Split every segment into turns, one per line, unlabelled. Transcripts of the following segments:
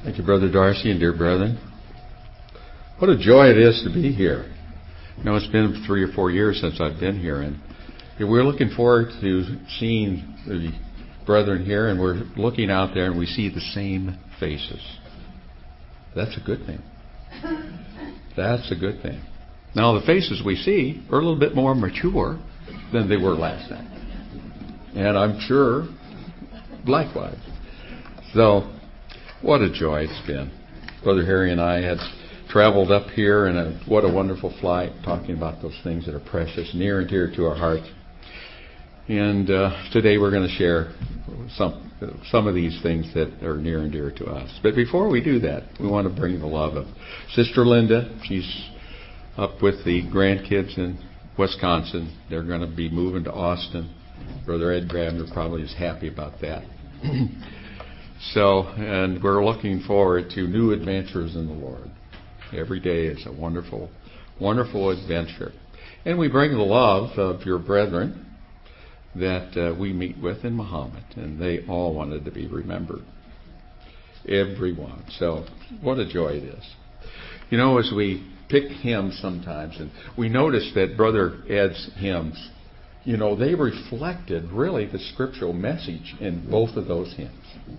Thank you, Brother Darcy and dear brethren. What a joy it is to be here. It's been 3 or 4 years since I've been here, and we're looking forward to seeing the brethren here, and we're looking out there and we see the same faces. That's a good thing. That's a good thing. Now, the faces we see are a little bit more mature than they were last time. And I'm sure likewise. So, what a joy it's been. Brother Harry and I had traveled up here, and what a wonderful flight, talking about those things that are precious, near and dear to our hearts. And today we're going to share some of these things that are near and dear to us. But before we do that, we want to bring the love of Sister Linda. She's up with the grandkids in Wisconsin. They're going to be moving to Austin. Brother Ed Grabner probably is happy about that. And we're looking forward to new adventures in the Lord. Every day is a wonderful, wonderful adventure. And we bring the love of your brethren that we meet with in Muhammad, and they all wanted to be remembered. Everyone. So, what a joy it is. As we pick hymns sometimes, and we notice that Brother Ed's hymns, they reflected really the scriptural message in both of those hymns.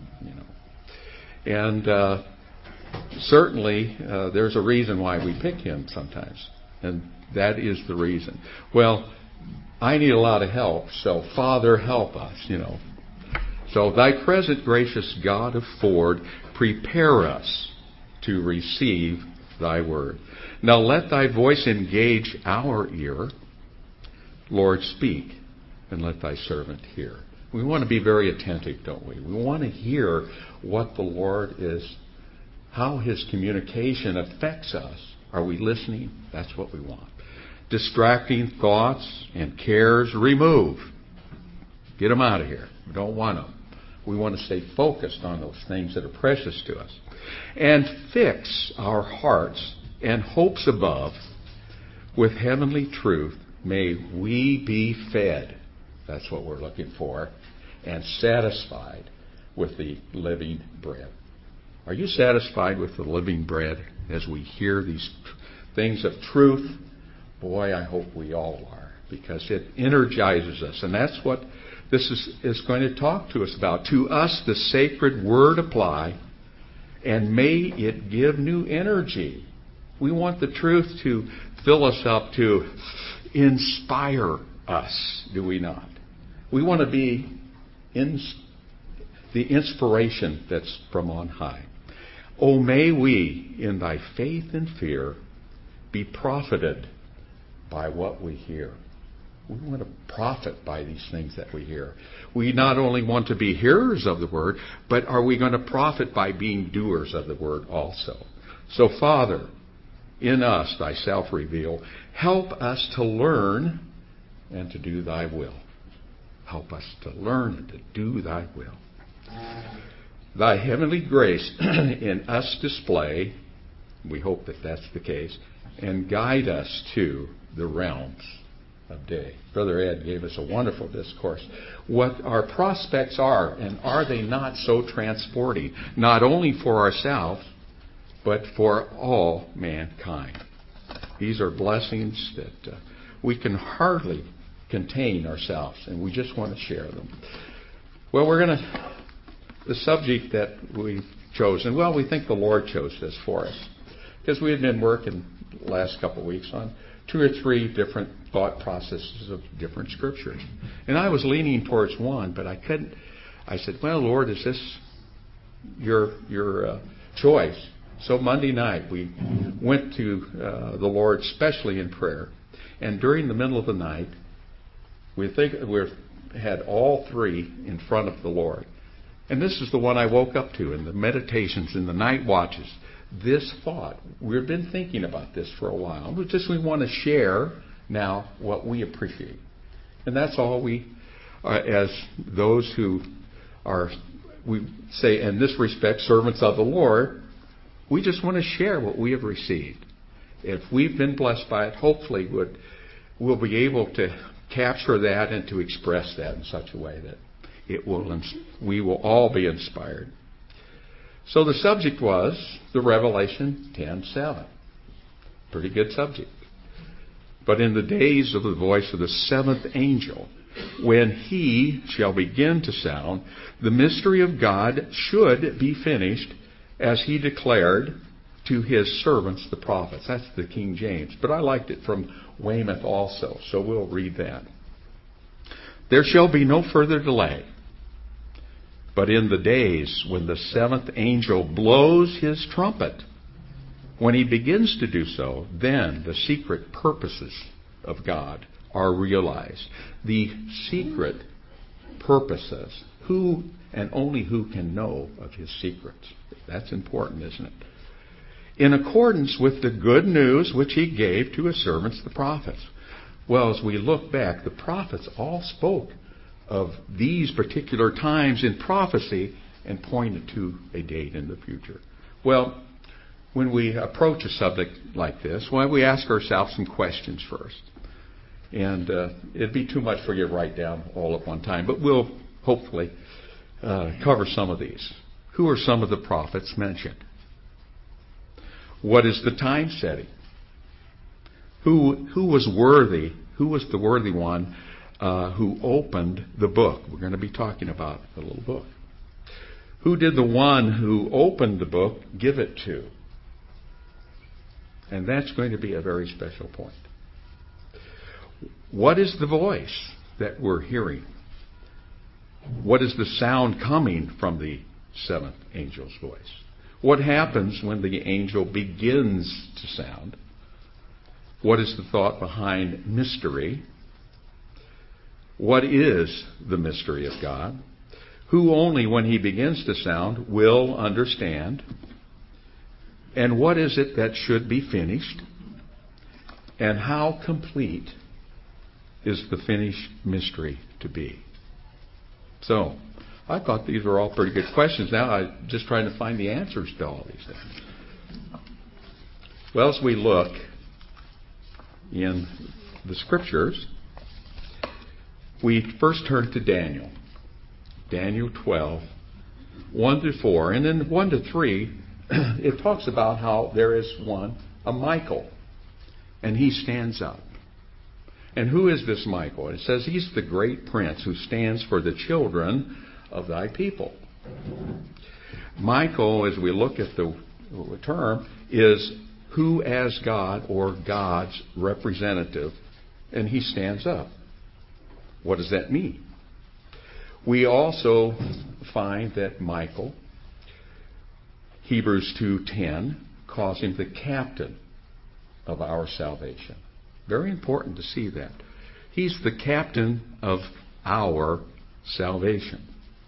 And certainly there's a reason why we pick hymns sometimes, and that is the reason. Well, I need a lot of help, so Father, help us, So, thy present gracious God afford, prepare us to receive thy word. Now let thy voice engage our ear. Lord, speak, and let thy servant hear. We want to be very attentive, don't we? We want to hear what the Lord is, how his communication affects us. Are we listening? That's what we want. Distracting thoughts and cares, remove. Get them out of here. We don't want them. We want to stay focused on those things that are precious to us. And fix our hearts and hopes above with heavenly truth. May we be fed. That's what we're looking for. And satisfied with the living bread. Are you satisfied with the living bread as we hear these things of truth? Boy, I hope we all are, because it energizes us. And that's what this is going to talk to us about. To us the sacred word apply, and may it give new energy. We want the truth to fill us up, to inspire us, do we not? We want to be the inspiration that's from on high. Oh, may we, in thy faith and fear, be profited by what we hear. We want to profit by these things that we hear. We not only want to be hearers of the word, but are we going to profit by being doers of the word also? So, Father, in us thyself reveal. Help us to learn and to do thy will. Help us to learn and to do thy will. Thy heavenly grace in us display, we hope that that's the case, and guide us to the realms of day. Brother Ed gave us a wonderful discourse. What our prospects are, and are they not so transporting, not only for ourselves, but for all mankind. These are blessings that we can hardly contain ourselves, and we just want to share them. Well, the subject that we've chosen, we think the Lord chose this for us, because we had been working the last couple of weeks on 2 or 3 different thought processes of different scriptures. And I was leaning towards one, but I couldn't. I said, well, Lord, is this your choice? So Monday night we went to the Lord, especially in prayer. And during the middle of the night, we had all 3 in front of the Lord. And this is the one I woke up to in the meditations, in the night watches. This thought. We've been thinking about this for a while. We want to share now what we appreciate. And that's all we, as those who are, we say in this respect, servants of the Lord, we just want to share what we have received. If we've been blessed by it, hopefully we'll be able to capture that and to express that in such a way that we will all be inspired. So the subject was the Revelation 10:7. Pretty good subject. But in the days of the voice of the seventh angel, when he shall begin to sound, the mystery of God should be finished, as he declared to his servants, the prophets. That's the King James. But I liked it from Weymouth also, so we'll read that. There shall be no further delay. But in the days when the seventh angel blows his trumpet, when he begins to do so, then the secret purposes of God are realized. The secret purposes. Who and only who can know of his secrets? That's important, isn't it? In accordance with the good news which he gave to his servants, the prophets. Well, as we look back, the prophets all spoke of these particular times in prophecy and pointed to a date in the future. Well, when we approach a subject like this, why don't we ask ourselves some questions first? And it'd be too much for you to write down all at one time, but we'll hopefully cover some of these. Who are some of the prophets mentioned? What is the time setting? Who was worthy? Who was the worthy one who opened the book? We're going to be talking about the little book. Who did the one who opened the book give it to? And that's going to be a very special point. What is the voice that we're hearing? What is the sound coming from the seventh angel's voice? What happens when the angel begins to sound? What is the thought behind mystery? What is the mystery of God? Who only, when he begins to sound, will understand? And what is it that should be finished? And how complete is the finished mystery to be? So, I thought these were all pretty good questions. Now I'm just trying to find the answers to all these things. Well, as we look in the Scriptures, we first turn to Daniel. Daniel 12, 1 through 4. And then 1 to 3, it talks about how there is one, a Michael. And he stands up. And who is this Michael? It says he's the great prince who stands for the children of thy people. Michael, as we look at the term, is who as God or God's representative, and he stands up. What does that mean? We also find that Michael, Hebrews 2:10, calls him the captain of our salvation. Very important to see that. He's the captain of our salvation.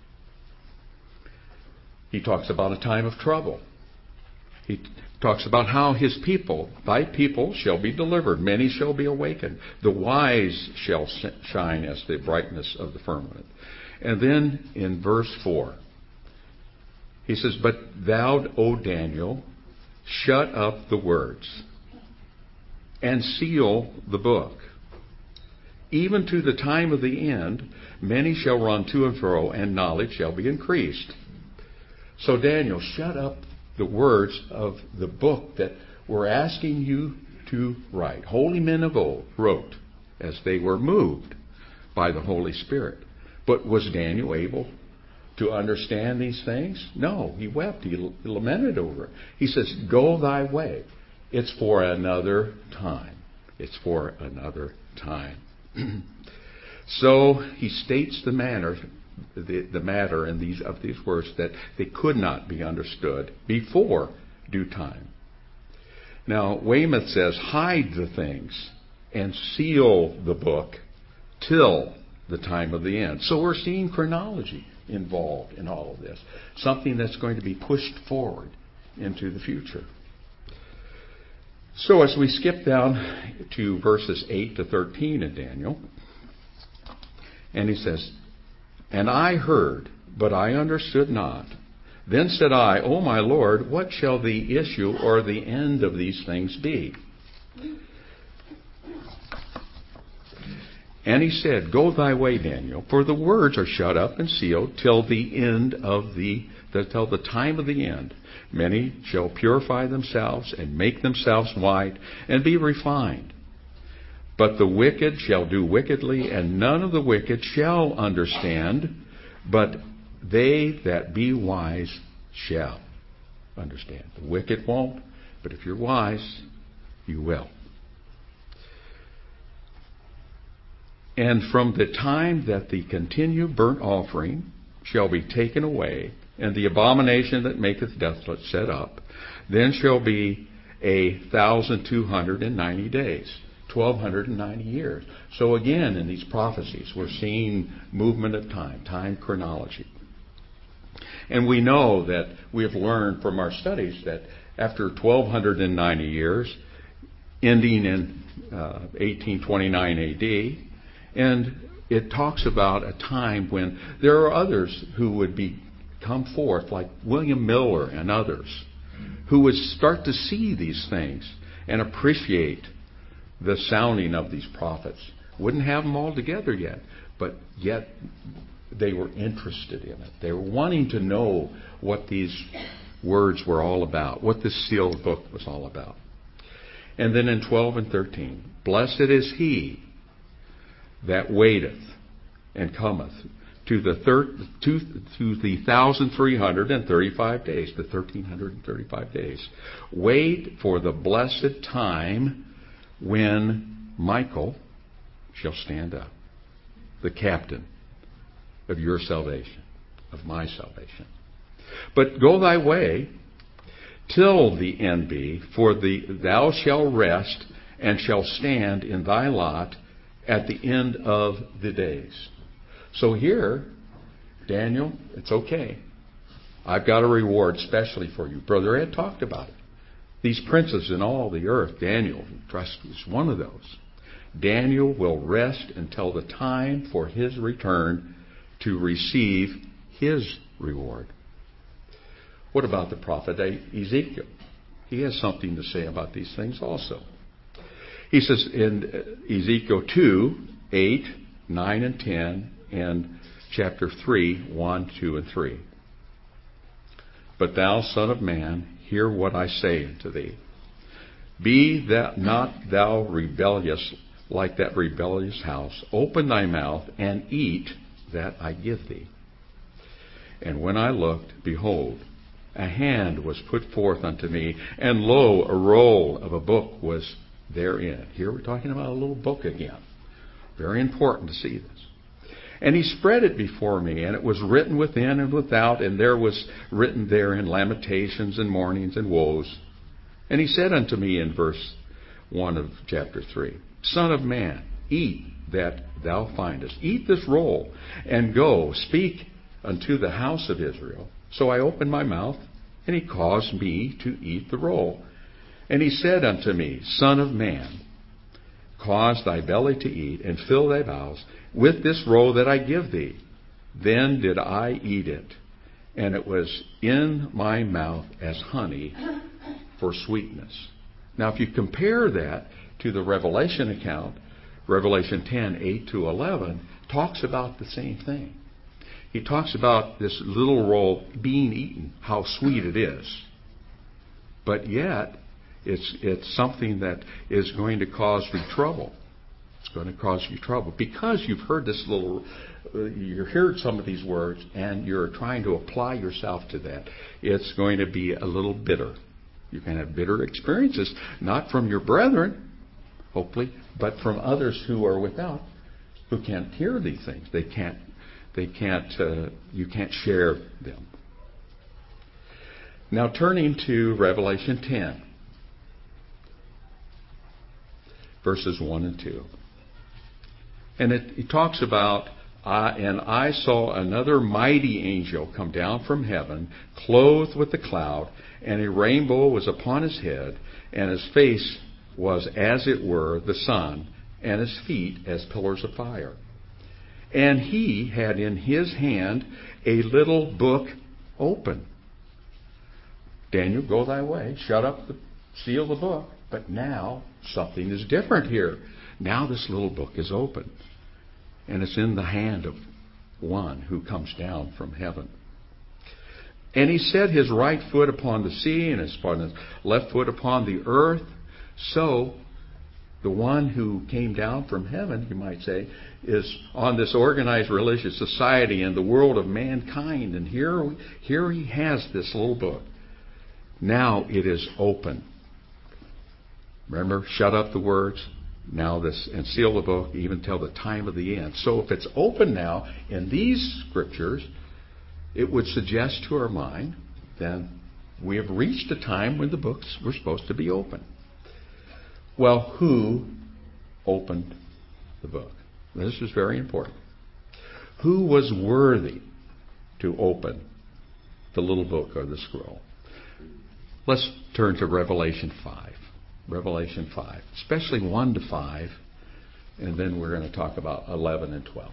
He talks about a time of trouble. He talks about how his people, thy people, shall be delivered. Many shall be awakened. The wise shall shine as the brightness of the firmament. And then in verse 4, he says, But thou, O Daniel, shut up the words and seal the book. Even to the time of the end, many shall run to and fro, and knowledge shall be increased. So Daniel, shut up the words of the book that we're asking you to write. Holy men of old wrote as they were moved by the Holy Spirit. But was Daniel able to understand these things? No, he wept. He lamented over it. He says, Go thy way. It's for another time. It's for another time. So he states the matter in these words that they could not be understood before due time. Now, Weymouth says, hide the things and seal the book till the time of the end. So we're seeing chronology involved in all of this. Something that's going to be pushed forward into the future. So as we skip down to verses 8 to 13 in Daniel, and he says, And I heard, but I understood not. Then said I, O my Lord, what shall the issue or the end of these things be? And he said, Go thy way, Daniel, for the words are shut up and sealed till the end of till the time of the end. Many shall purify themselves and make themselves white and be refined. But the wicked shall do wickedly, and none of the wicked shall understand, but they that be wise shall understand. The wicked won't, but if you're wise, you will. And from the time that the continued burnt offering shall be taken away, and the abomination that maketh desolate set up, then shall be 1,290 days, 1,290 years. So again, in these prophecies, we're seeing movement of time chronology. And we know that we have learned from our studies that after 1,290 years, ending in 1829 A.D., and it talks about a time when there are others who would come forth, like William Miller and others, who would start to see these things and appreciate the sounding of these prophets. Wouldn't have them all together yet, but yet they were interested in it. They were wanting to know what these words were all about, what this sealed book was all about. And then in 12 and 13, Blessed is he that waiteth and cometh to the 1,335 days, the 1,335 days. Wait for the blessed time when Michael shall stand up, the captain of your salvation, of my salvation. But go thy way till the end be, for thou shalt rest and shalt stand in thy lot at the end of the days. So here, Daniel, it's okay. I've got a reward specially for you. Brother Ed talked about it. These princes in all the earth, Daniel is one of those. Daniel will rest until the time for his return to receive his reward. What about the prophet Ezekiel? He has something to say about these things also. He says in Ezekiel 2, 8, 9, and 10, and chapter 3, 1, 2, and 3. But thou, son of man, hear what I say unto thee. Be not thou rebellious like that rebellious house. Open thy mouth and eat that I give thee. And when I looked, behold, a hand was put forth unto me, and lo, a roll of a book was therein. Here we're talking about a little book again. Very important to see this. And he spread it before me, and it was written within and without, and there was written therein lamentations and mournings and woes. And he said unto me in verse 1 of chapter 3, Son of man, eat that thou findest. Eat this roll, and go, speak unto the house of Israel. So I opened my mouth, and he caused me to eat the roll. And he said unto me, Son of man, cause thy belly to eat, and fill thy bowels with this roll that I give thee. Then did I eat it, and it was in my mouth as honey for sweetness. Now, if you compare that to the Revelation account, Revelation 10, 8 to 11, talks about the same thing. He talks about this little roll being eaten, how sweet it is. But yet, it's something that is going to cause you trouble. It's going to cause you trouble because you've heard you heard some of these words and you're trying to apply yourself to that. It's going to be a little bitter. You can have bitter experiences, not from your brethren, hopefully, but from others who are without, who can't hear these things. You can't share them. Now turning to Revelation 10, verses 1 and 2. And it talks about, and I saw another mighty angel come down from heaven, clothed with a cloud, and a rainbow was upon his head, and his face was as it were the sun, and his feet as pillars of fire. And he had in his hand a little book open. Daniel, go thy way, shut up, seal the book. But now something is different here. Now this little book is open. and it's in the hand of one who comes down from heaven. And he set his right foot upon the sea and his left foot upon the earth. So the one who came down from heaven, you might say, is on this organized religious society and the world of mankind. And here he has this little book. Now it is open. Remember, shut up the words. Now this, and seal the book even till the time of the end. So if it's open now in these scriptures, it would suggest to our mind then we have reached a time when the books were supposed to be open. Well, who opened the book? This is very important. Who was worthy to open the little book or the scroll? Let's turn to Revelation 5. Revelation 5, especially 1 to 5, and then we're going to talk about 11 and 12.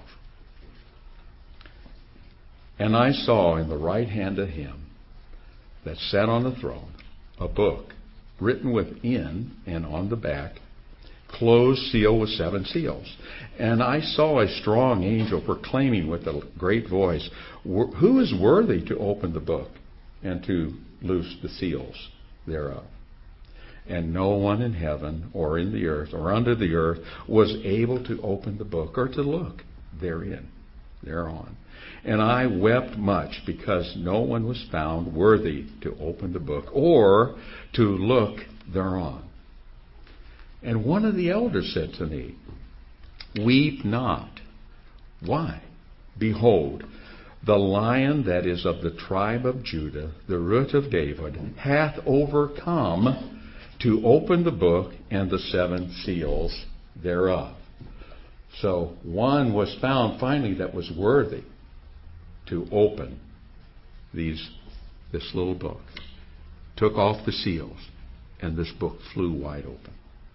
And I saw in the right hand of him that sat on the throne a book written within and on the back, closed, sealed with 7 seals. And I saw a strong angel proclaiming with a great voice, who is worthy to open the book and to loose the seals thereof? And no one in heaven or in the earth or under the earth was able to open the book or to look thereon. And I wept much because no one was found worthy to open the book or to look thereon. And one of the elders said to me, weep not. Why? Behold, the Lion that is of the tribe of Judah, the root of David, hath overcome to open the book and the 7 seals thereof. So one was found finally that was worthy to open this little book. Took off the seals, and this book flew wide open.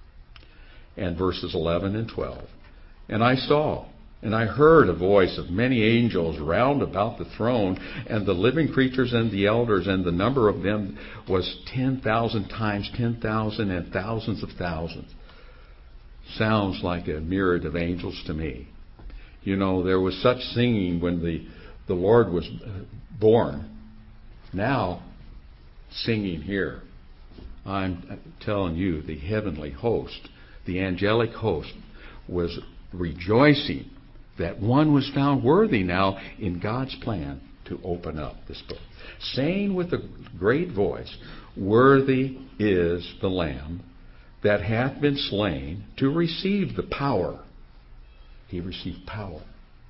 And verses 11 and 12. And I saw, and I heard a voice of many angels round about the throne, and the living creatures and the elders, and the number of them was 10,000 times 10,000 and thousands of thousands. Sounds like a myriad of angels to me. You know, there was such singing when the Lord was born. Now, singing here. I'm telling you, the heavenly host, the angelic host, was rejoicing that one was found worthy now in God's plan to open up this book, saying with a great voice, worthy is the Lamb that hath been slain to receive the power. He received power.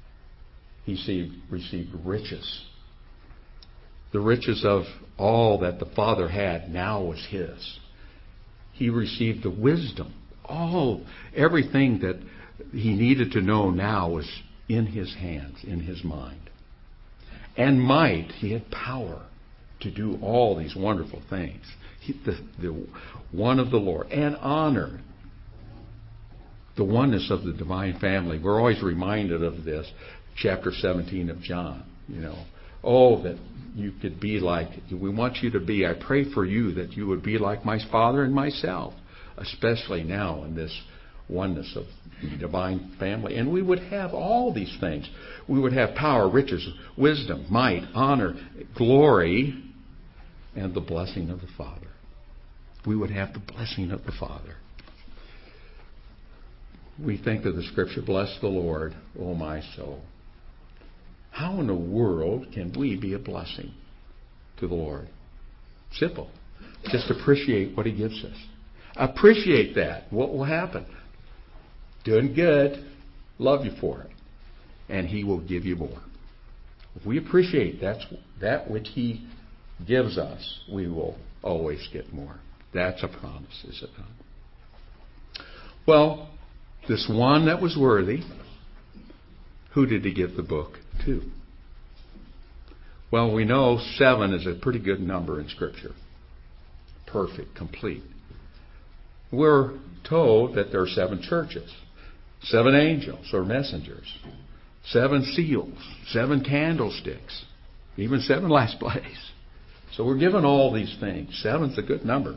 He received riches. The riches of all that the Father had now was his. He received the wisdom. Everything that he needed to know now was in his hands, in his mind. And might, he had power to do all these wonderful things. The one of the Lord. And honor. The oneness of the divine family. We're always reminded of this. Chapter 17 of John. That you could be like, we want you to be, I pray for you that you would be like my Father and myself. Especially now in this oneness of the divine family. And we would have all these things. We would have power, riches, wisdom, might, honor, glory, and the blessing of the Father. We would have the blessing of the Father. We think of the scripture, bless the Lord, O my soul. How in the world can we be a blessing to the Lord? Simple. Just appreciate what he gives us. Appreciate that. What will happen? Doing good. Love you for it. And he will give you more. If we appreciate that which he gives us, we will always get more. That's a promise, is it not? Well, this one that was worthy, who did he give the book to? Well, we know 7 is a pretty good number in Scripture. Perfect, complete. We're told that there are 7 churches, 7 angels or messengers, 7 seals, 7 candlesticks, even 7 last plays. So we're given all these things. 7's a good number.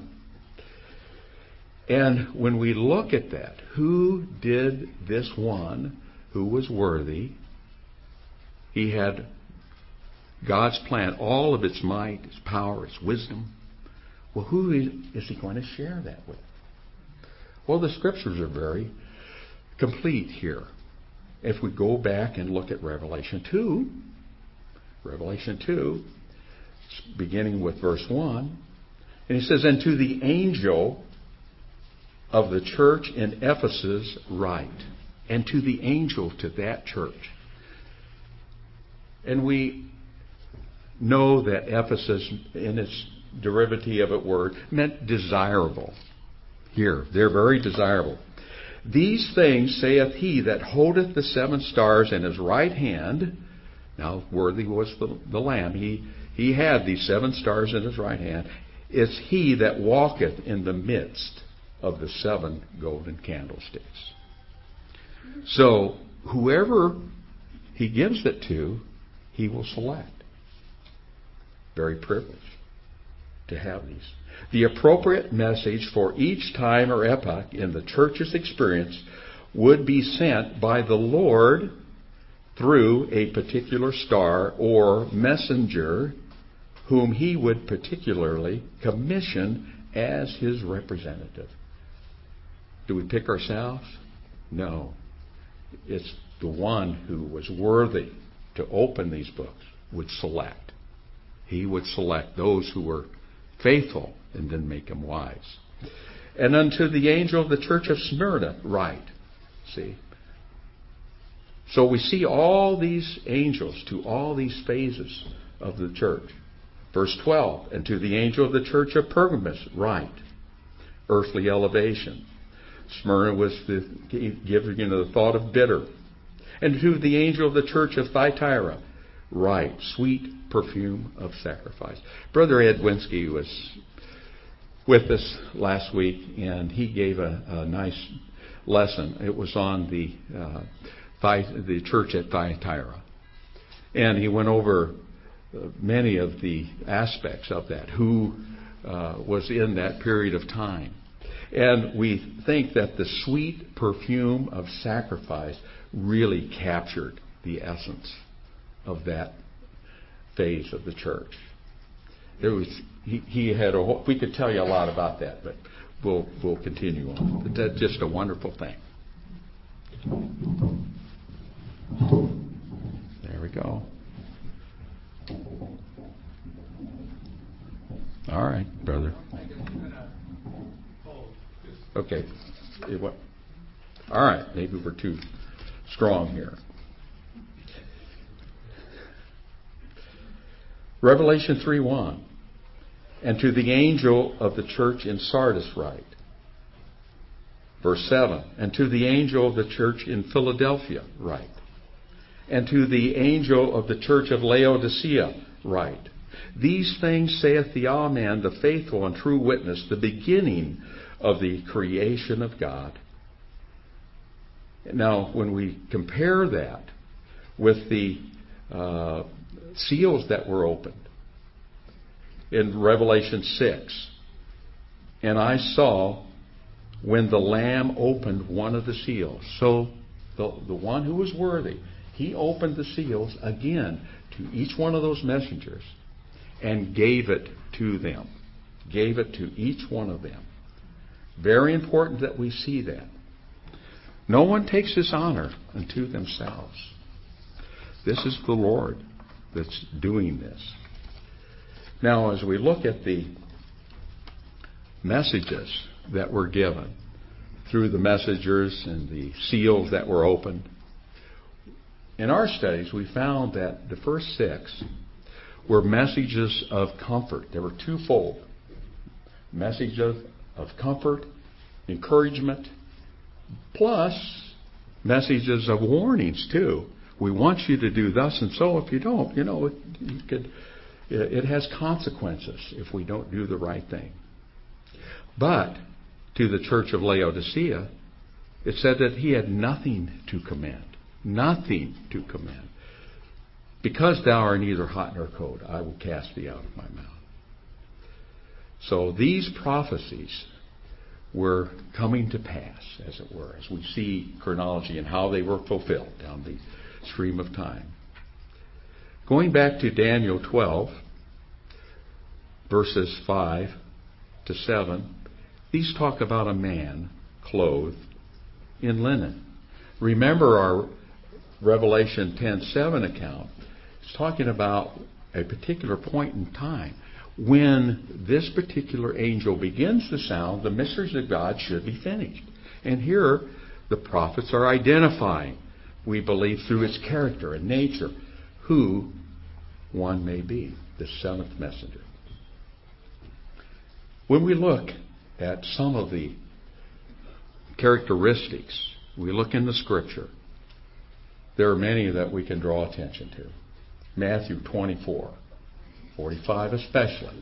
And when we look at that, who did this one who was worthy. He had God's plan, all of its might, its power, its wisdom. Well, who is he going to share that with? Well, the Scriptures are very complete here. If we go back and look at Revelation 2, beginning with verse 1, and he says, "And to the angel of the church in Ephesus write." And to the angel to that church. And we know that Ephesus, in its derivative of word, meant desirable. Here, they're very desirable. "These things saith he that holdeth the 7 stars in his right hand." Now, worthy was the Lamb. He had these 7 stars in his right hand. "It's he that walketh in the midst of the 7 golden candlesticks." So, whoever he gives it to, he will select. Very privileged to have these. The appropriate message for each time or epoch in the church's experience would be sent by the Lord through a particular star or messenger whom he would particularly commission as his representative. Do we pick ourselves? No. It's the one who was worthy to open these books would select. He would select those who were faithful and then make them wise. "And unto the angel of the church of Smyrna write." See? So we see all these angels to all these phases of the church. Verse 12, "And to the angel of the church of Pergamos write." Earthly elevation. Smyrna was giving the thought of bitter. "And to the angel of the church of Thyatira write, sweet perfume of sacrifice." Brother Ed Winsky was with us last week, and he gave a nice lesson. It was on the church at Thyatira. And he went over many of the aspects of that, who was in that period of time. And we think that the sweet perfume of sacrifice really captured the essence of that phase of the church. There was he had we could tell you a lot about that, but we'll continue on. But that's just a wonderful thing. There we go. All right, brother. Okay. All right. Maybe we're too strong here. Revelation 3:1. "And to the angel of the church in Sardis write." Verse 7. "And to the angel of the church in Philadelphia write. And to the angel of the church of Laodicea write. These things saith the Amen, the faithful and true witness, the beginning of the creation of God." Now, when we compare that with the seals that were opened in Revelation 6, "And I saw when the Lamb opened one of the seals." So the one who was worthy, he opened the seals again to each one of those messengers and gave it to them. Gave it to each one of them. Very important that we see that. No one takes this honor unto themselves. This is the Lord that's doing this. Now, as we look at the messages that were given through the messengers and the seals that were opened, in our studies we found that the first 6 were messages of comfort. They were twofold. Messages of comfort, encouragement, plus messages of warnings too. We want you to do thus and so. If you don't, it has consequences if we don't do the right thing. But to the church of Laodicea, it said that he had nothing to commend. Nothing to commend. "Because thou art neither hot nor cold, I will cast thee out of my mouth." So these prophecies were coming to pass, as it were, as we see chronology and how they were fulfilled down the stream of time. Going back to Daniel 12, verses 5 to 7, these talk about a man clothed in linen. Remember our Revelation 10:7 account. It's talking about a particular point in time when this particular angel begins to sound, the mysteries of God should be finished. And here the prophets are identifying, we believe through its character and nature, who one may be, the seventh messenger. When we look at some of the characteristics, we look in the Scripture, there are many that we can draw attention to. Matthew 24, 45 especially.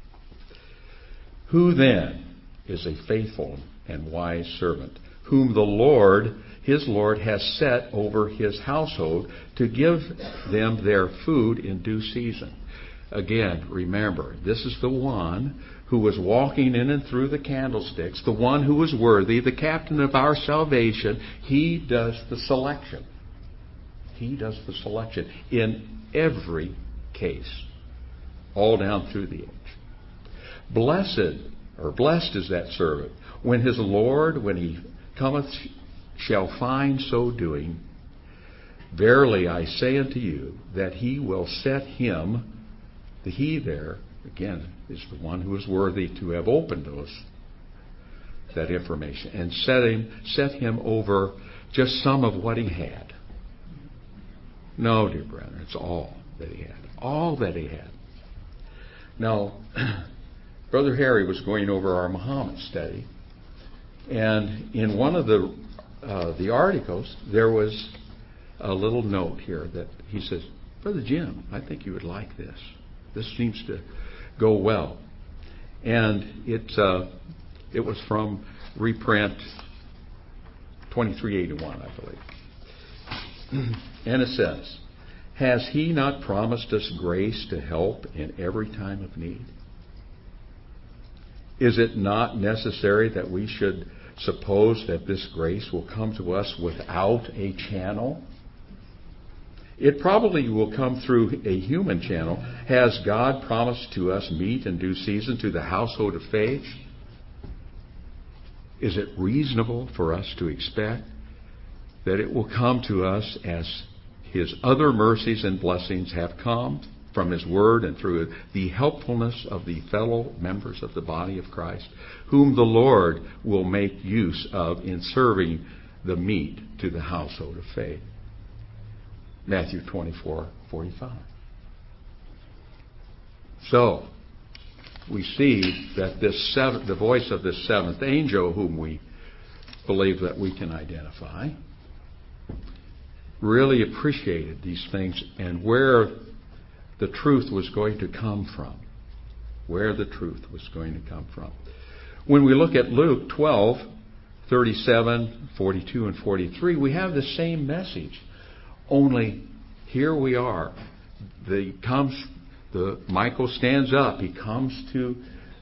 Who then is a faithful and wise servant, whom the Lord, his Lord, has set over his household to give them their food in due season? Again, remember, this is the one who was walking in and through the candlesticks, the one who was worthy, the captain of our salvation. He does the selection. He does the selection in every case, all down through the age. Blessed is that servant, when his Lord, when he cometh, shall find so doing. Verily I say unto you, that he will set him, the he there, again, is the one who is worthy to have opened that information, and set him over just some of what he had. No, dear brethren, it's all that he had. All that he had. Now, Brother Harry was going over our Muhammad study, and in one of the articles, there was a little note here that he says, Brother Jim, I think you would like this. This seems to go well. And it was from reprint 2381, I believe. And it says, has he not promised us grace to help in every time of need? Is it not necessary that we should suppose that this grace will come to us without a channel? It probably will come through a human channel. Has God promised to us meat in due season to the household of faith? Is it reasonable for us to expect that it will come to us as his other mercies and blessings have come from his word and through the helpfulness of the fellow members of the body of Christ, whom the Lord will make use of in serving the meat to the household of faith? Matthew 24:45. So, we see that the voice of this seventh angel, whom we believe that we can identify, really appreciated these things and where the truth was going to come from. Where the truth was going to come from. When we look at Luke 12:37, 42, and 43, we have the same message. Only here we are. Michael stands up. He comes to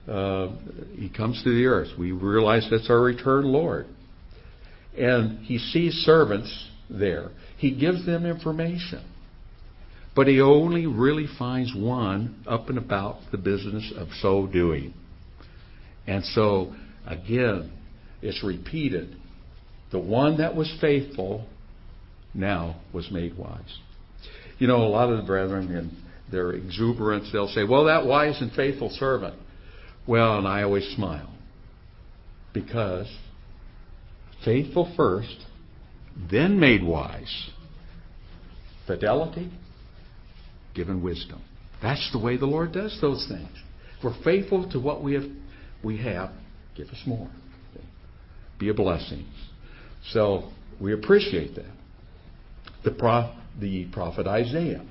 the earth. We realize that's our eternal Lord. And he sees servants there. He gives them information. But he only really finds one up and about the business of so doing. And so, again, it's repeated. The one that was faithful now was made wise. You know, a lot of the brethren in their exuberance, they'll say, well, that wise and faithful servant. Well, and I always smile. Because faithful first, then made wise. Fidelity, given wisdom. That's the way the Lord does those things. If we're faithful to what we have, give us more. Be a blessing. So we appreciate that. The prophet Isaiah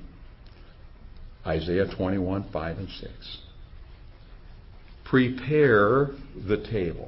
21:5 and 6. Prepare the table.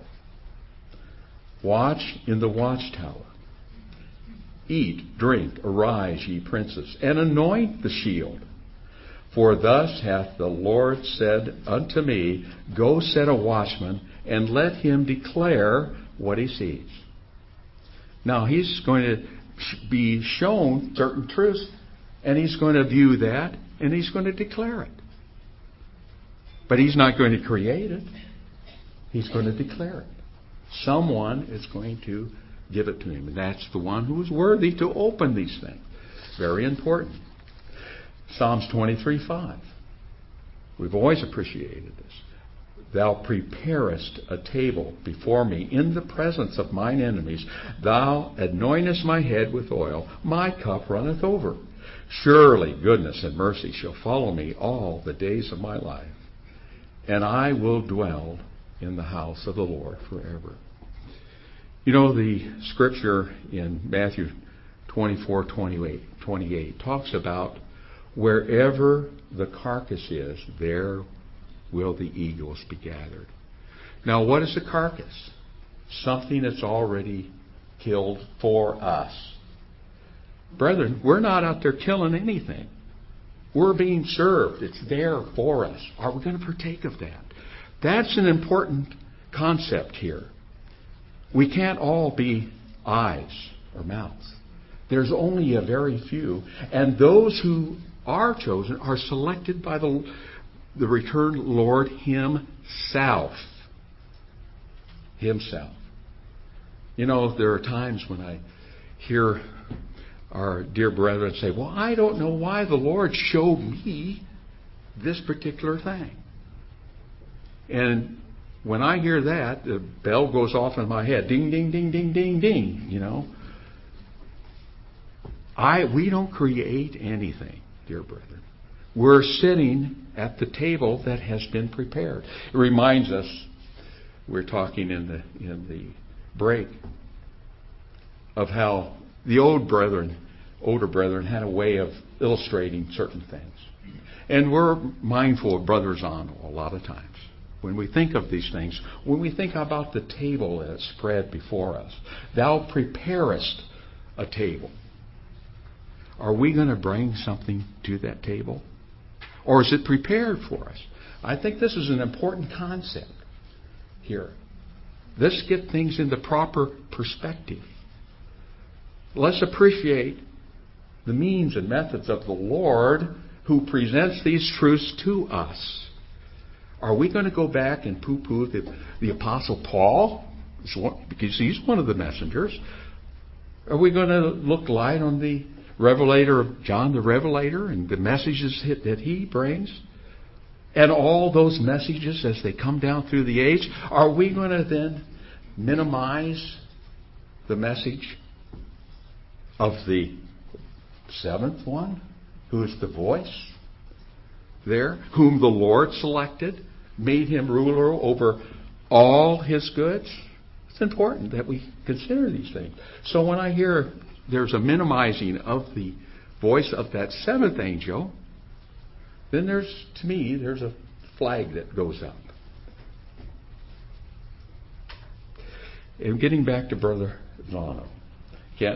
Watch in the watchtower. Eat, drink, arise, ye princes, and anoint the shield. For thus hath the Lord said unto me, Go set a watchman, and let him declare what he sees. Now he's going to be shown certain truths, and he's going to view that, and he's going to declare it. But he's not going to create it. He's going to declare it. Someone is going to give it to him, and that's the one who is worthy to open these things. Very important. Psalms 23:5. We've always appreciated this. Thou preparest a table before me in the presence of mine enemies. Thou anointest my head with oil. My cup runneth over. Surely goodness and mercy shall follow me all the days of my life, and I will dwell in the house of the Lord forever. You know, the scripture in Matthew 24:28 talks about wherever the carcass is, there will the eagles be gathered. Now, what is the carcass? Something that's already killed for us. Brethren, we're not out there killing anything. We're being served. It's there for us. Are we going to partake of that? That's an important concept here. We can't all be eyes or mouths. There's only a very few. And those who are chosen are selected by the returned Lord Himself. Himself. You know, there are times when I hear our dear brethren say, well, I don't know why the Lord showed me this particular thing. And when I hear that, the bell goes off in my head. Ding, ding, ding, ding, ding, ding. You know. We don't create anything, dear brethren. We're sitting at the table that has been prepared. It reminds us, we're talking in the break, of how the older brethren had a way of illustrating certain things. And we're mindful of Brother Zono a lot of times. When we think of these things, when we think about the table that's spread before us, thou preparest a table. Are we going to bring something to that table? Or is it prepared for us? I think this is an important concept here. Let's get things into proper perspective. Let's appreciate the means and methods of the Lord who presents these truths to us. Are we going to go back and poo-poo the Apostle Paul? Because he's one of the messengers. Are we going to look light on the Revelator of John the Revelator and the messages that he brings? And all those messages as they come down through the age, are we going to then minimize the message of the seventh one, who is the voice there, whom the Lord selected, made him ruler over all his goods? It's important that we consider these things. So when I hear there's a minimizing of the voice of that seventh angel, then there's a flag that goes up. And getting back to Brother Zono, can't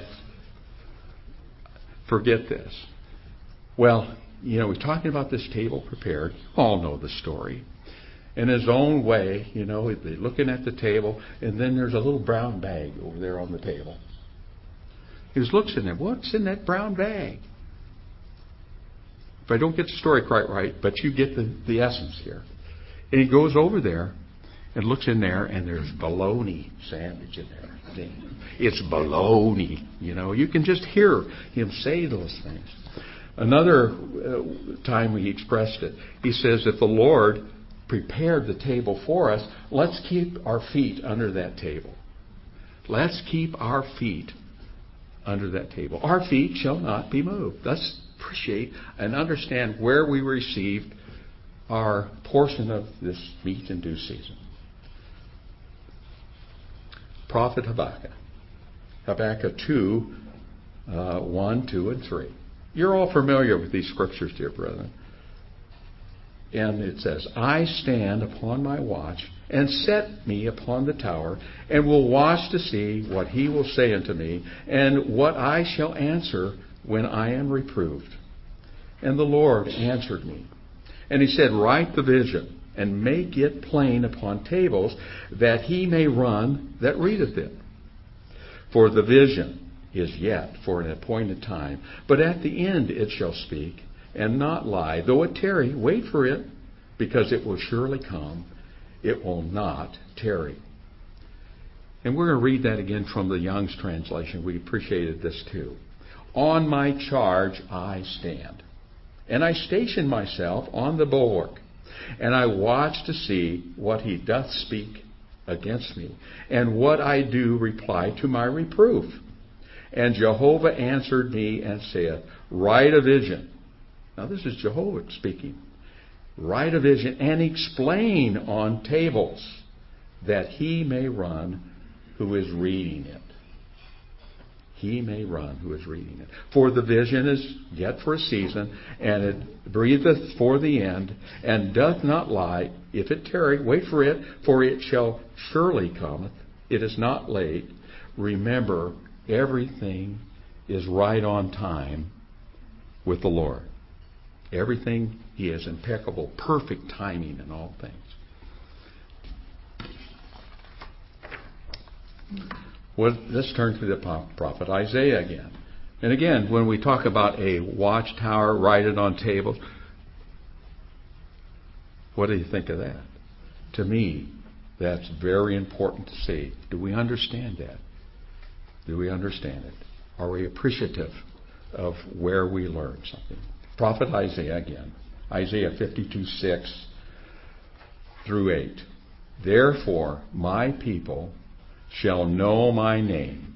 forget this. Well, we're talking about this table prepared. You all know the story. In his own way, they're looking at the table, and then there's a little brown bag over there on the table. He just looks in there. What's in that brown bag? If I don't get the story quite right, but you get the essence here. And he goes over there and looks in there, and there's bologna sandwich in there. It's bologna. You can just hear him say those things. Another time he expressed it, he says, if the Lord prepared the table for us, let's keep our feet under that table. Let's keep our feet under that table. Our feet shall not be moved. Let's appreciate and understand where we received our portion of this meat in due season. Prophet Habakkuk. Habakkuk 2, 1, 2, and 3. You're all familiar with these scriptures, dear brethren. And it says, I stand upon my watch, and set me upon the tower, and will watch to see what he will say unto me, and what I shall answer when I am reproved. And the Lord answered me. And he said, write the vision, and make it plain upon tables, that he may run that readeth it. For the vision is yet for an appointed time, but at the end it shall speak, and not lie. Though it tarry, wait for it, because it will surely come. It will not tarry. And we're going to read that again from the Young's translation. We appreciated this too. On my charge I stand, and I station myself on the bulwark, and I watch to see what he doth speak against me, and what I do reply to my reproof. And Jehovah answered me and said, write a vision. Now this is Jehovah speaking. Write a vision and explain on tables, that he may run who is reading it. He may run who is reading it. For the vision is yet for a season, and it breatheth for the end, and doth not lie. If it tarry, wait for it, for it shall surely cometh. It is not late. Remember, everything is right on time with the Lord. Everything, he has impeccable, perfect timing in all things. Well, let's turn to the prophet Isaiah again. And again, when we talk about a watchtower, write it on tables, what do you think of that? To me, that's very important to see. Do we understand that? Do we understand it? Are we appreciative of where we learn something? Prophet Isaiah again. Isaiah 52:6 through 8. Therefore, my people shall know my name.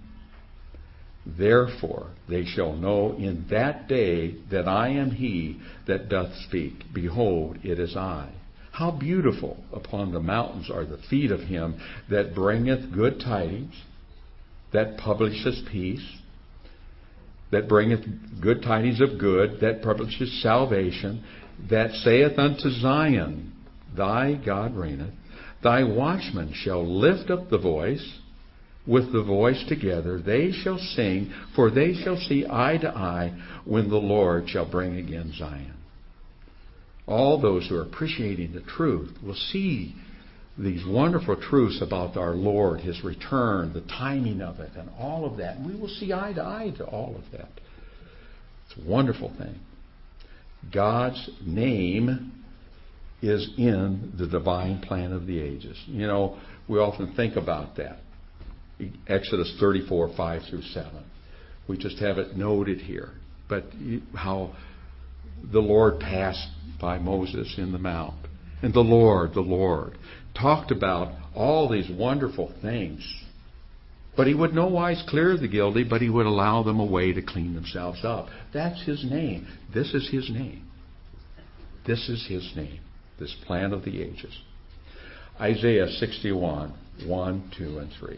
Therefore, they shall know in that day that I am he that doth speak. Behold, it is I. How beautiful upon the mountains are the feet of him that bringeth good tidings, that publisheth peace, that bringeth good tidings of good, that publisheth salvation, that saith unto Zion, thy God reigneth. Thy watchmen shall lift up the voice, with the voice together. They shall sing, for they shall see eye to eye when the Lord shall bring again Zion. All those who are appreciating the truth will see these wonderful truths about our Lord, his return, the timing of it, and all of that. And we will see eye to eye to all of that. It's a wonderful thing. God's name is in the divine plan of the ages. You know, we often think about that. Exodus 34:5 through 7. We just have it noted here. But how the Lord passed by Moses in the mount. And the Lord talked about all these wonderful things. But he would no wise clear the guilty, but he would allow them a way to clean themselves up. That's his name. This is his name. This is his name. This plan of the ages. Isaiah 61:1, 2, and 3.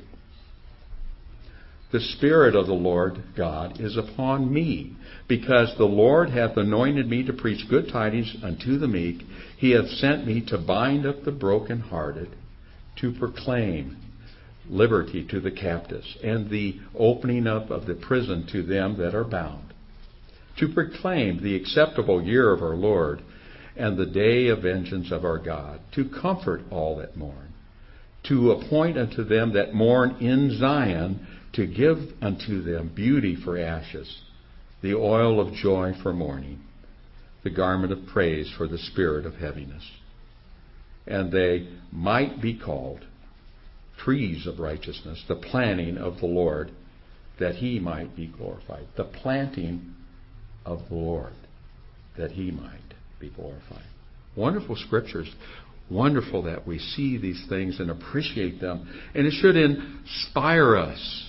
The Spirit of the Lord God is upon me, because the Lord hath anointed me to preach good tidings unto the meek. He hath sent me to bind up the brokenhearted, to proclaim liberty to the captives, and the opening up of the prison to them that are bound, to proclaim the acceptable year of our Lord, and the day of vengeance of our God, to comfort all that mourn, to appoint unto them that mourn in Zion, to give unto them beauty for ashes, the oil of joy for mourning, the garment of praise for the spirit of heaviness. And they might be called trees of righteousness, the planting of the Lord, that he might be glorified. The planting of the Lord, that he might be glorified. Wonderful scriptures. Wonderful that we see these things and appreciate them. And it should inspire us.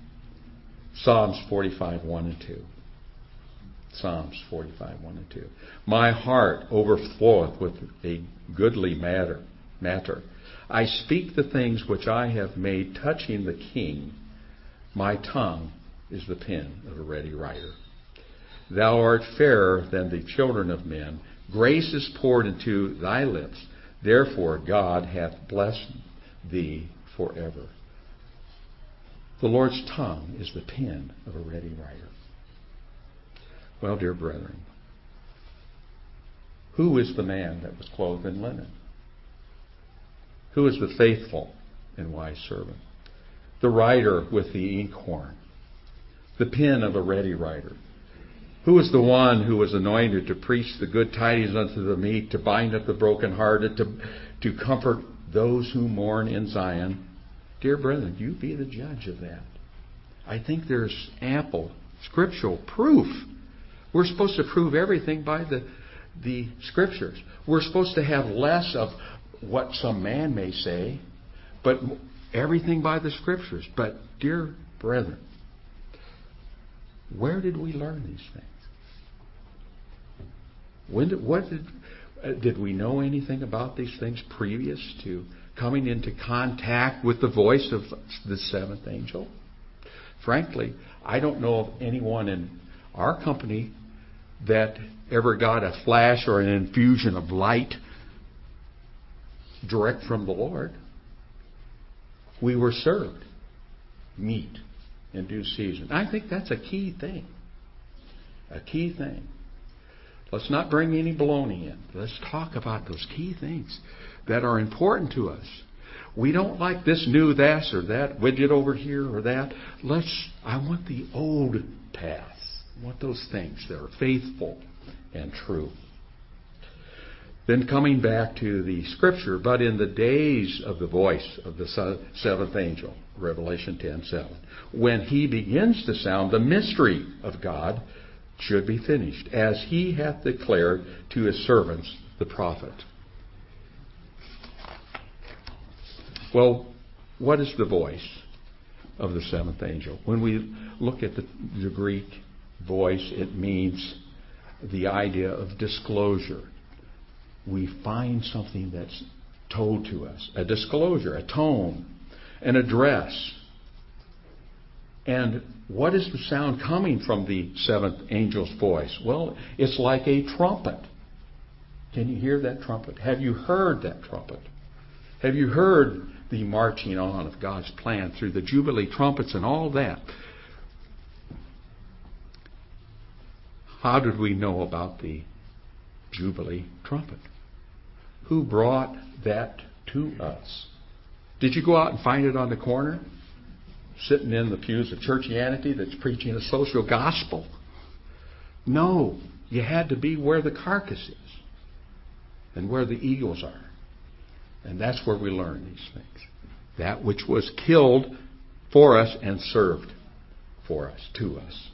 Psalms 45:1 and 2. Psalms 45:1 and 2. My heart overfloweth with a goodly matter. I speak the things which I have made touching the king. My tongue is the pen of a ready writer. Thou art fairer than the children of men. Grace is poured into thy lips. Therefore God hath blessed thee forever. The Lord's tongue is the pen of a ready writer. Well, dear brethren, Who is the man that was clothed in linen? Who is the faithful and wise servant? The writer with the inkhorn, the pen of a ready writer. Who is the one who was anointed to preach the good tidings unto the meek, to bind up the brokenhearted, to comfort those who mourn in Zion? Dear brethren, you be the judge of that. I think there's ample scriptural proof. We're supposed to prove everything by the Scriptures. We're supposed to have less of what some man may say, but everything by the Scriptures. But, dear brethren, where did we learn these things? Did we know anything about these things previous to coming into contact with the voice of the seventh angel? Frankly, I don't know of anyone in our company that ever got a flash or an infusion of light direct from the Lord. We were served meat in due season. I think that's a key thing. A key thing. Let's not bring any baloney in. Let's talk about those key things that are important to us. We don't like this new this or that widget over here or that. I want the old paths. I want those things that are faithful and true. Then coming back to the Scripture, but in the days of the voice of the seventh angel, Revelation 10:7, when he begins to sound, the mystery of God should be finished, as he hath declared to his servants, the prophet. Well, what is the voice of the seventh angel? When we look at the Greek voice, it means the idea of disclosure. We find something that's told to us. A disclosure, a tone, an address. And what is the sound coming from the seventh angel's voice? Well, it's like a trumpet. Can you hear that trumpet? Have you heard that trumpet? Have you heard the marching on of God's plan through the Jubilee trumpets and all that? How did we know about the Jubilee trumpet? Who brought that to us? Did you go out and find it on the corner? Sitting in the pews of Churchianity that's preaching a social gospel? No. You had to be where the carcass is and where the eagles are. And that's where we learn these things. That which was killed for us and served for us, to us.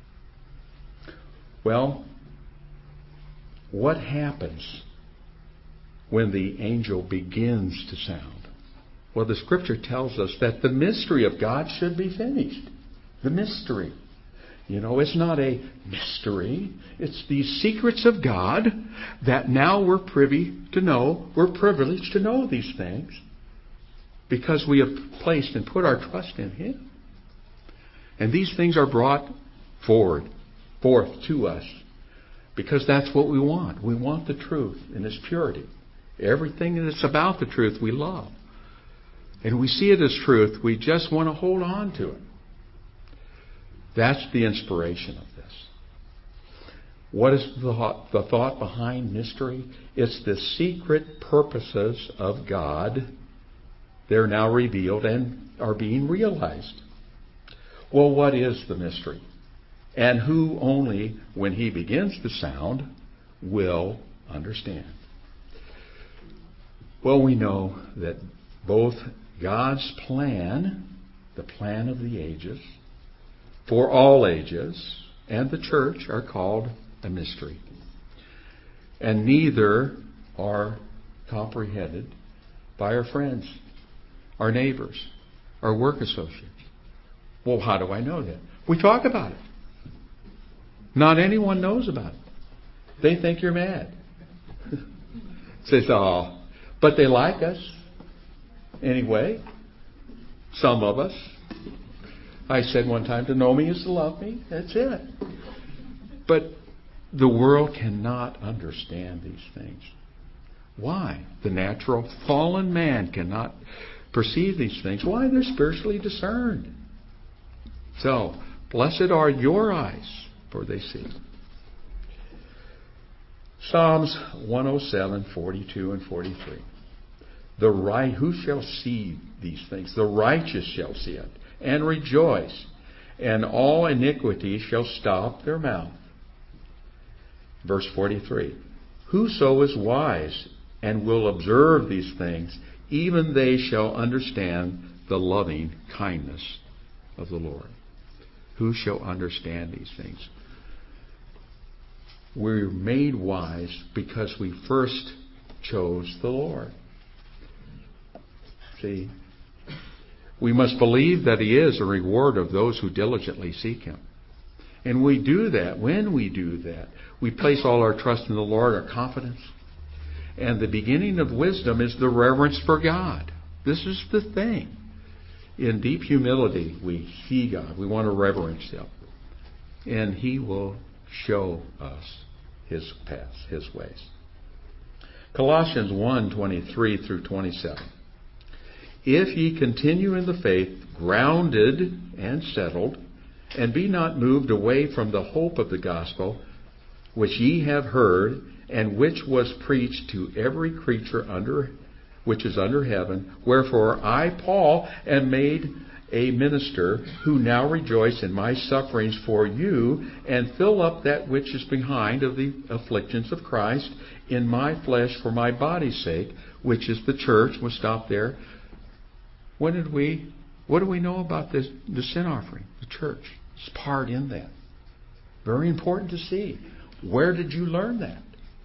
Well, what happens when the angel begins to sound? Well, the Scripture tells us that the mystery of God should be finished. The mystery. You know, it's not a mystery. It's these secrets of God that now we're privy to know. We're privileged to know these things because we have placed and put our trust in Him. And these things are brought forth to us because that's what we want. We want the truth in its purity. Everything that's about the truth we love. And we see it as truth. We just want to hold on to it. That's the inspiration of this. What is the thought behind mystery? It's the secret purposes of God. They're now revealed and are being realized. Well, what is the mystery? And who only, when He begins to sound, will understand? Well, we know that both God's plan, the plan of the ages, for all ages, and the church are called a mystery. And neither are comprehended by our friends, our neighbors, our work associates. Well, how do I know that? We talk about it. Not anyone knows about it. They think you're mad. Says, oh, but they like us. Anyway, some of us. I said one time, to know me is to love me. That's it. But the world cannot understand these things. Why? The natural fallen man cannot perceive these things. Why? They're spiritually discerned. So, blessed are your eyes, for they see. Psalms 107, 42 and 43. Who shall see these things? The righteous shall see it and rejoice, and all iniquity shall stop their mouth. Verse 43. Whoso is wise and will observe these things, even they shall understand the loving kindness of the Lord. Who shall understand these things? We're made wise because we first chose the Lord. See, we must believe that He is a reward of those who diligently seek Him. And we do that. When we do that, we place all our trust in the Lord, our confidence. And the beginning of wisdom is the reverence for God. This is the thing. In deep humility, we see God. We want to reverence Him. And He will show us His paths, His ways. Colossians 1:23 through 27. If ye continue in the faith, grounded and settled, and be not moved away from the hope of the gospel, which ye have heard, and which was preached to every creature which is under heaven. Wherefore I, Paul, am made a minister, who now rejoice in my sufferings for you, and fill up that which is behind of the afflictions of Christ in my flesh for my body's sake, which is the church. We'll stop there. What do we know about the sin offering? The church. It's part in that. Very important to see. Where did you learn that?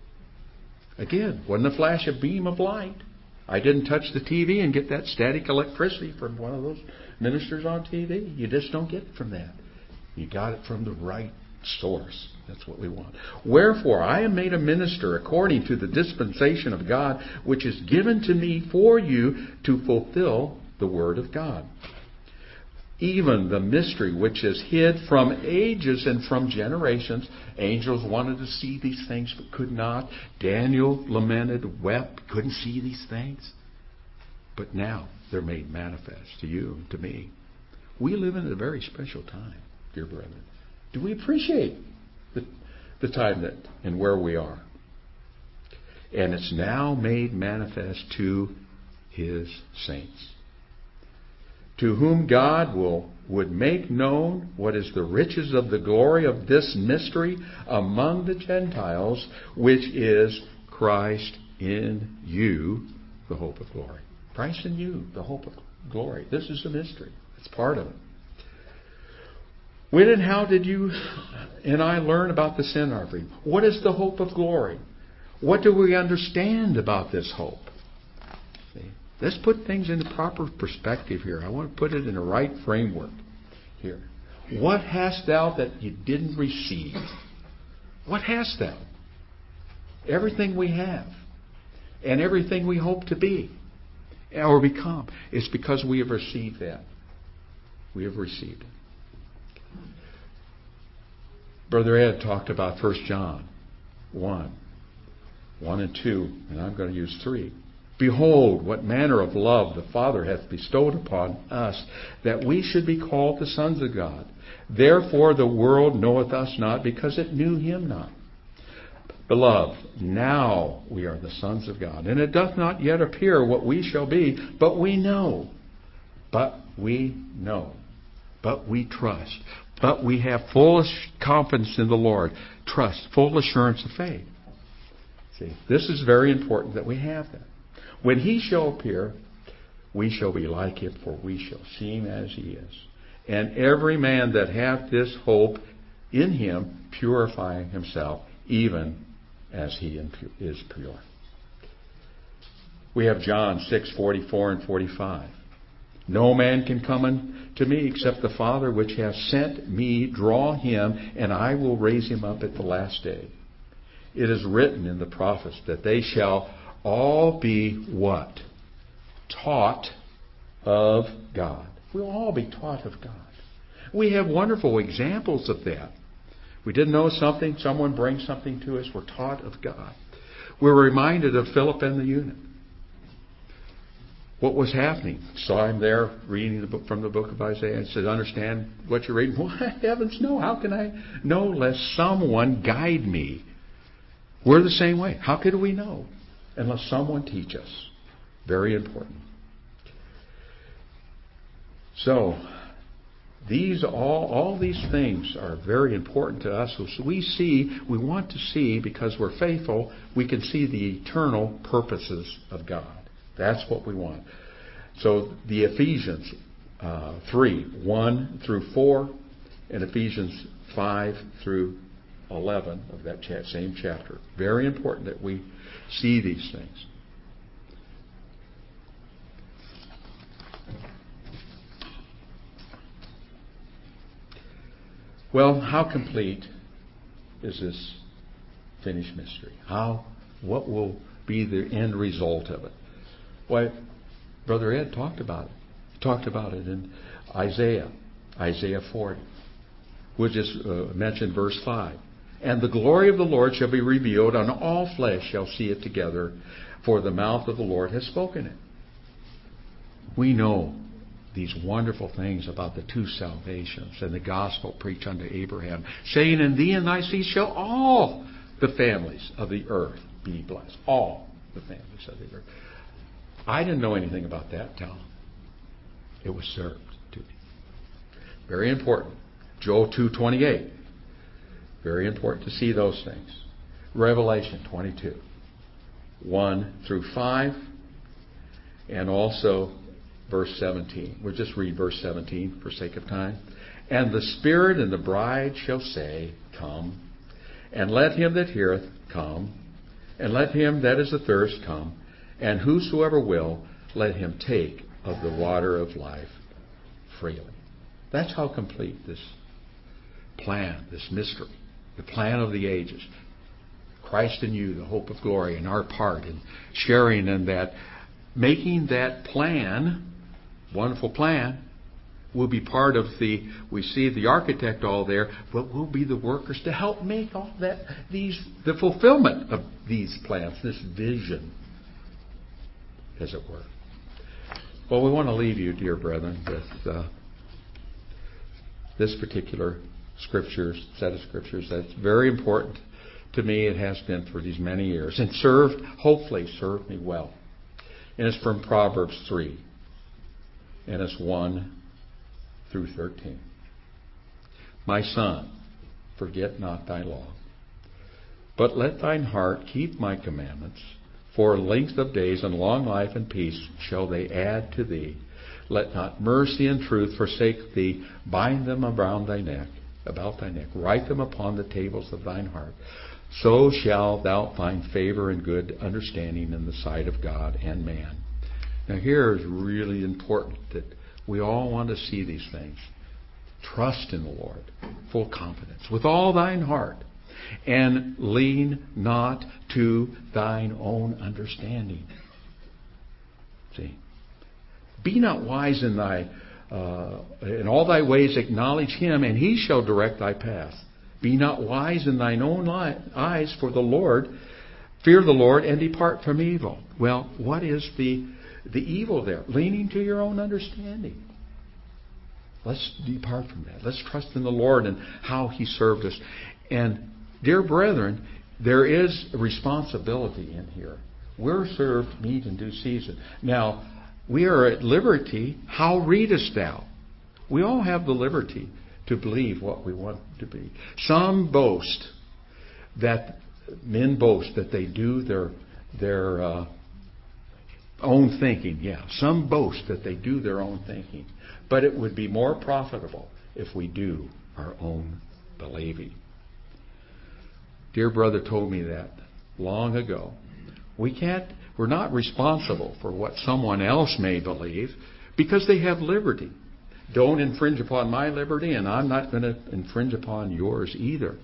Again, wasn't a flash, a beam of light. I didn't touch the TV and get that static electricity from one of those ministers on TV. You just don't get it from that. You got it from the right source. That's what we want. Wherefore, I am made a minister according to the dispensation of God, which is given to me for you to fulfill the word of God. Even the mystery which is hid from ages and from generations. Angels wanted to see these things but could not. Daniel lamented, wept, couldn't see these things. But now they're made manifest to you and to me. We live in a very special time, dear brethren. Do we appreciate the time that and where we are? And it's now made manifest to His saints, to whom God would make known what is the riches of the glory of this mystery among the Gentiles, which is Christ in you, the hope of glory. Christ in you, the hope of glory. This is a mystery. It's part of it. When and how did you and I learn about the sin offering? What is the hope of glory? What do we understand about this hope? See? Let's put things into proper perspective here. I want to put it in the right framework here. What hast thou that you didn't receive? What hast thou? Everything we have and everything we hope to be or become is because we have received that. We have received it. Brother Ed talked about 1 John 1 and 2, and I'm going to use 3. Behold, what manner of love the Father hath bestowed upon us, that we should be called the sons of God. Therefore the world knoweth us not, because it knew Him not. Beloved, now we are the sons of God, and it doth not yet appear what we shall be, but we know. But we trust. But we have full confidence in the Lord. Trust, full assurance of faith. See, this is very important that we have that. When He shall appear, we shall be like Him, for we shall see Him as He is. And every man that hath this hope in Him purifying himself, even as He is pure. We have John 6:44 and 45. No man can come unto me except the Father which hath sent me draw him, and I will raise him up at the last day. It is written in the prophets that they shall all be what? Taught of God. We'll all be taught of God. We have wonderful examples of that. We didn't know something, someone brings something to us, we're taught of God. We're reminded of Philip and the eunuch. What was happening? Saw him there reading the book from the book of Isaiah and said, understand what you're reading. Why, heavens no, how can I know lest someone guide me? We're the same way. How could we know? Unless someone teach us. Very important. So, all these things are very important to us. So we want to see, because we're faithful, we can see the eternal purposes of God. That's what we want. So the Ephesians 3, 1 through 4, and Ephesians 5 through 11 of that same chapter. Very important that we see these things. Well, how complete is this finished mystery? What will be the end result of it? Well, Brother Ed talked about it. He talked about it in Isaiah 40. We'll just mention verse 5. And the glory of the Lord shall be revealed, and all flesh shall see it together, for the mouth of the Lord has spoken it. We know these wonderful things about the two salvations and the gospel preached unto Abraham, saying, in thee and thy seed shall all the families of the earth be blessed. All the families of the earth. I didn't know anything about that till it was served to me. Very important. Joel 2:28. Very important to see those things. Revelation 22, 1 through 5, and also verse 17. We'll just read verse 17 for sake of time. And the Spirit and the bride shall say, Come. And let him that heareth come. And let him that is athirst come. And whosoever will, let him take of the water of life freely. That's how complete this plan, this mystery, the plan of the ages. Christ in you, the hope of glory, and our part in sharing in that, making that plan, wonderful plan, will be part of we see the architect all there, but we'll be the workers to help make all that, the fulfillment of these plans, this vision, as it were. Well, we want to leave you, dear brethren, with this particular set of scriptures that's very important to me. It has been for these many years, and hopefully served me well. And it's from Proverbs 3, and it's 1 through 13. My son, forget not thy law, but let thine heart keep my commandments, for length of days and long life and peace shall they add to thee. Let not mercy and truth forsake thee. Bind them about thy neck. Write them upon the tables of thine heart. So shalt thou find favor and good understanding in the sight of God and man. Now here is really important that we all want to see these things. Trust in the Lord, full confidence, with all thine heart, and lean not to thine own understanding. See, be not wise in all thy ways acknowledge him, and he shall direct thy path. Be not wise in thine own eyes, for the Lord, fear the Lord, and depart from evil. Well, what is the evil there? Leaning to your own understanding. Let's depart from that. Let's trust in the Lord and how he served us. And dear brethren, there is a responsibility in here. We're served meat in due season. Now, we are at liberty. How readest thou? We all have the liberty to believe what we want to be. Men boast that they do their own thinking. Yeah, some boast that they do their own thinking. But it would be more profitable if we do our own believing. Dear brother told me that long ago. We're not responsible for what someone else may believe because they have liberty. Don't infringe upon my liberty, and I'm not going to infringe upon yours either.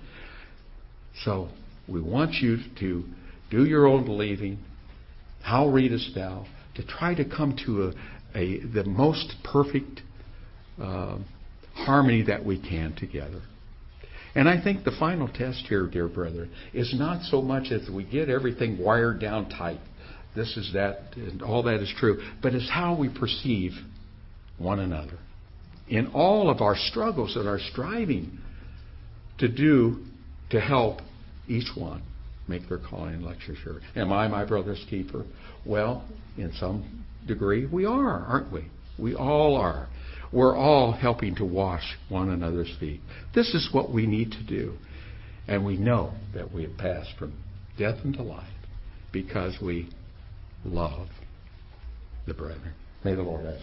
So we want you to do your own believing. How readest thou? To try to come to the most perfect harmony that we can together. And I think the final test here, dear brother, is not so much as we get everything wired down tight. This is that, and all that is true. But it's how we perceive one another. In all of our struggles and our striving to help each one. make their calling and election sure. Am I my brother's keeper? Well, in some degree, we are, aren't we? We all are. We're all helping to wash one another's feet. This is what we need to do. And we know that we have passed from death into life because we love the brethren. May the Lord bless.